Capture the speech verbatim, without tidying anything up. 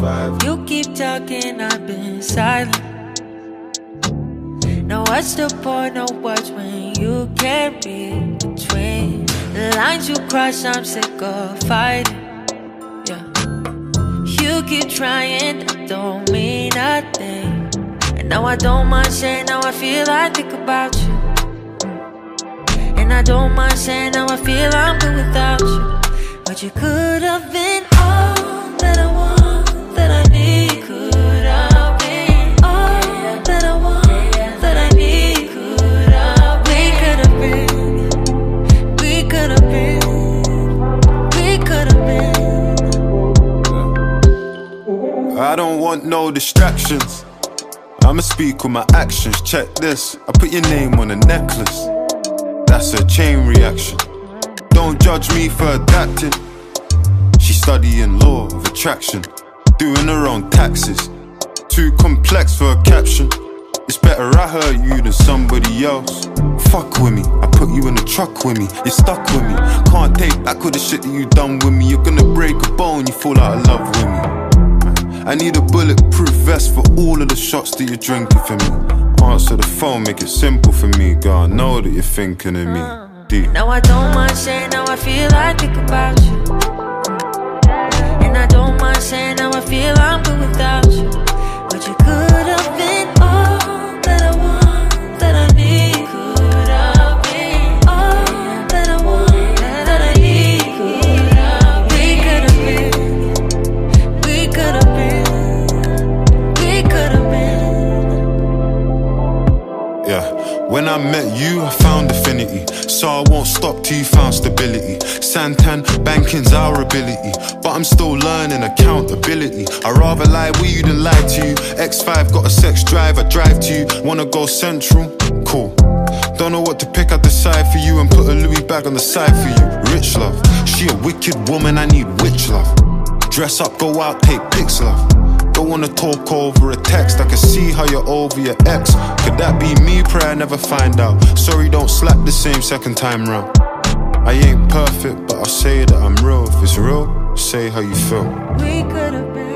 survive. You keep talking, I've been silent. Now what's the point of words when you can't read between the lines you cross? I'm sick of fighting. Yeah, you keep trying, that don't mean nothing. And now I don't mind saying, now I feel I think about you. And I don't mind saying, now I feel I'm good without you. But you could have been all that I want, that I need. Could have been all that I want, that I need. Could have been. We could have been. We could have been. I don't want no distractions. I'ma speak with my actions. Check this, I put your name on a necklace. That's a chain reaction. Don't judge me for adapting. She's studying law of attraction, doing her own taxes. Too complex for a caption. It's better I hurt you than somebody else. Fuck with me, I put you in the truck with me. You're stuck with me, can't take back all the shit that you done with me. You're gonna break a bone, you fall out of love with me. I need a bulletproof vest for all of the shots that you're drinking for me. Answer the phone, make it simple for me, girl. I know that you're thinking of me deep. Now I don't mind saying, now I feel I think about you. And I don't mind saying, now I feel I'm good without you. But you could have been all that I want, that I need. Could have been all that I want, that I need. Could have been. We could have been. We could have been. Yeah, when I met you, I found affinity. So I won't stop till you found stability. Santan, banking's our ability. But I'm still learning accountability. I'd rather lie with you than lie to you. X five got a sex drive, I drive to you. Wanna go central? Cool. Don't know what to pick, I decide for you. And put a Louis bag on the side for you. Rich love, she a wicked woman, I need witch love. Dress up, go out, take pics love. Don't wanna talk over a text. I can see how you're over your ex. Could that be me? Pray I never find out. Sorry, don't slap the same second time round. I ain't perfect, but I'll say that I'm real. If it's real, say how you feel. We could have been.